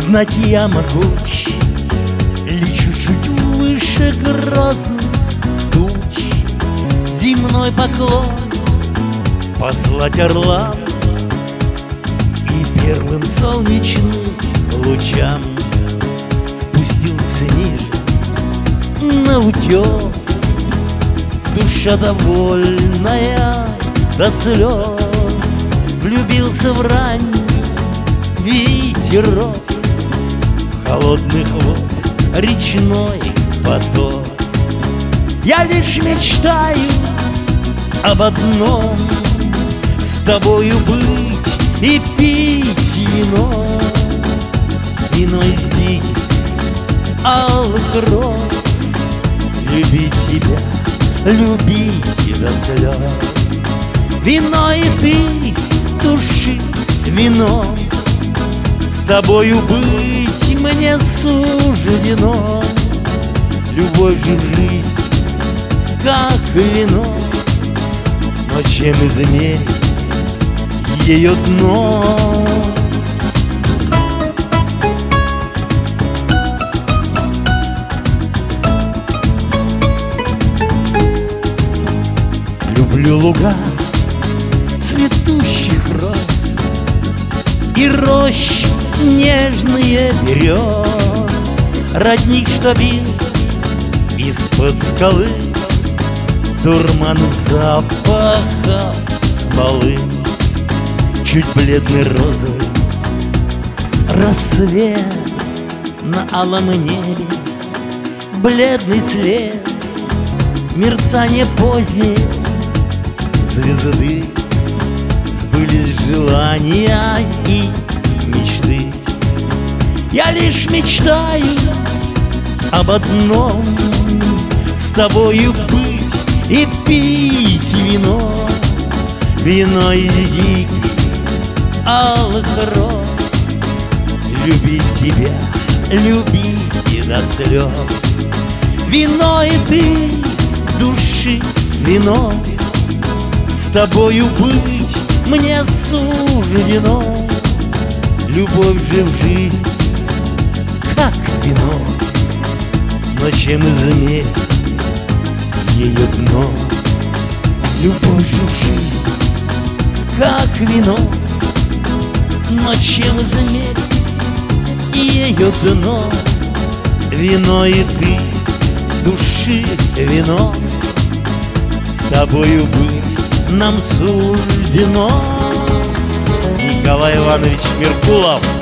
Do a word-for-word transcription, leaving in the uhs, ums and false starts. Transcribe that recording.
Знать я могуч, лечу чуть выше грозных туч. Земной поклон послать орлам и первым солнечным лучам спустился ниже на утес. Душа довольная до слез, влюбился в ранний ветерок холодных вод, речной поток. Я лишь мечтаю об одном — с тобою быть и пить вино. Вино из диких алых роз, любить тебя, любить до слез. Вино и ты, души вино, с тобою быть мне суждено. Любовь же жизнь, как вино, но чем измерить ее дно? Люблю луга цветущих роз и рощи нежные берез, родник, что бил из-под скалы, дурман запаха смолы. Чуть бледный розовый рассвет на алом небе, бледный след, мерцание позднее звезды. Сбылись желания и мечты. Я лишь мечтаю об одном — с тобою быть и пить вино. Вино из диких алых роз, любить тебя, любить до слез. Вино и ты, души вино, с тобою быть мне суждено. Любовь же в жизнь, как вино, но чем измерить ее дно? Любовь же в жизнь, как вино, но чем измерить ее дно? Вино и ты, души вино, с тобою быть нам суждено. Николай Иванович Меркулов.